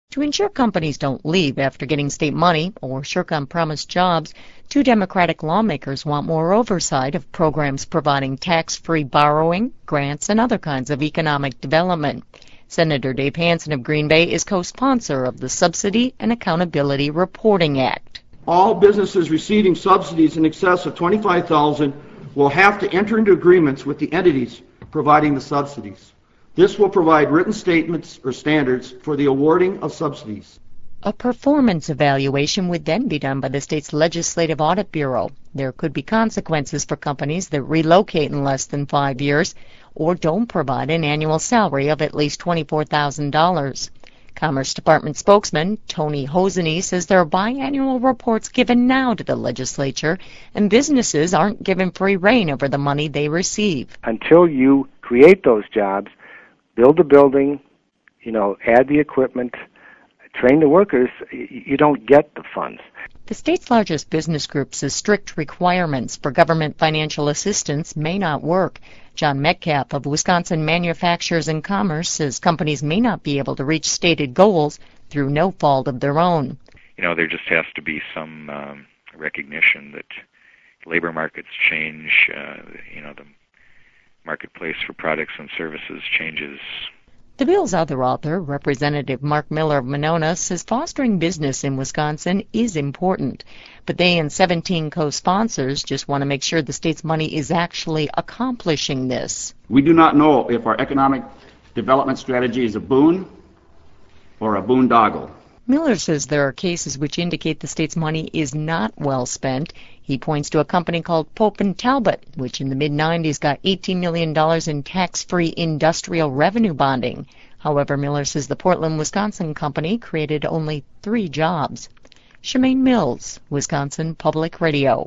To ensure companies don't leave after getting state money or shirk on promised jobs, two Democratic lawmakers want more oversight of programs providing tax-free borrowing, grants, and other kinds of economic development. Senator Dave Hansen of Green Bay is co-sponsor of the Subsidy and Accountability Reporting Act. All businesses receiving subsidies in excess of $25,000 will have to enter into agreements with the entities providing the subsidies. This will provide written statements or standards for the awarding of subsidies. A performance evaluation would then be done by the state's Legislative Audit Bureau. There could be consequences for companies that relocate in less than 5 years or don't provide an annual salary of at least $24,000. Commerce Department spokesman Tony Hosany says there are biannual reports given now to the legislature, and businesses aren't given free rein over the money they receive. Until you create those jobs, build the building, add the equipment, train the workers, you don't get the funds. The state's largest business group says strict requirements for government financial assistance may not work. John Metcalf of Wisconsin Manufacturers and Commerce says companies may not be able to reach stated goals through no fault of their own. There just has to be some recognition that labor markets change, the marketplace for products and services changes. The bill's other author, Representative Mark Miller of Monona, says fostering business in Wisconsin is important, but they and 17 co-sponsors just want to make sure the state's money is actually accomplishing this. We do not know if our economic development strategy is a boon or a boondoggle. Miller says there are cases which indicate the state's money is not well spent. He points to a company called Pope & Talbot, which in the mid-'90s got $18 million in tax-free industrial revenue bonding. However, Miller says the Portland, Wisconsin company created only 3 jobs. Shemaine Mills, Wisconsin Public Radio.